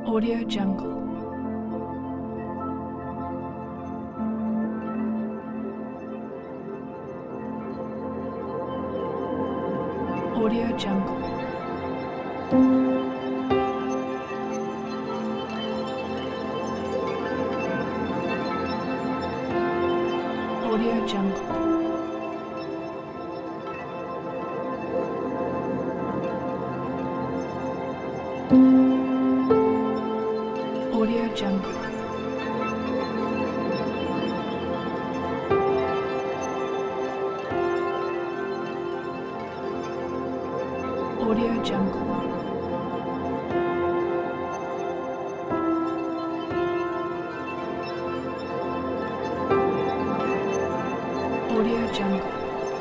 Audio Jungle. Audio Jungle. Audio Jungle. Audio Jungle. Audio Jungle. Audio Jungle.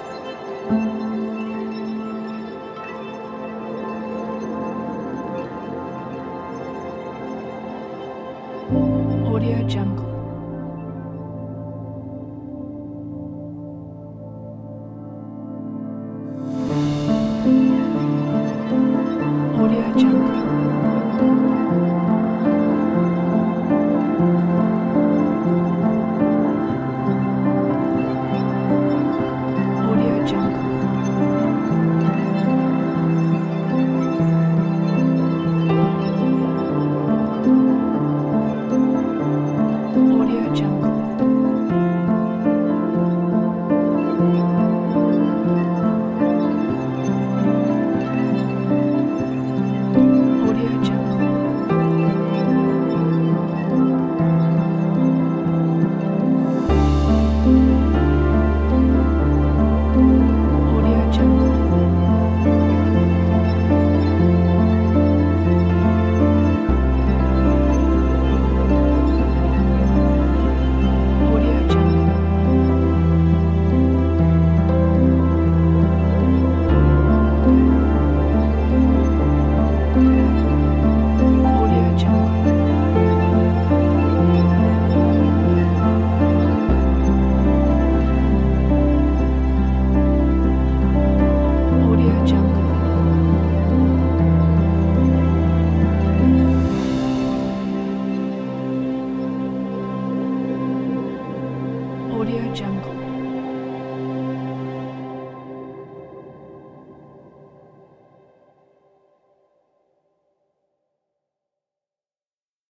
Audio Jungle. Audio Jungle. Audio Jungle. Audio Jungle. Audio Jungle. Audio Jungle. Audio Jungle. Audio Jungle. Audio Jungle. Audio Jungle.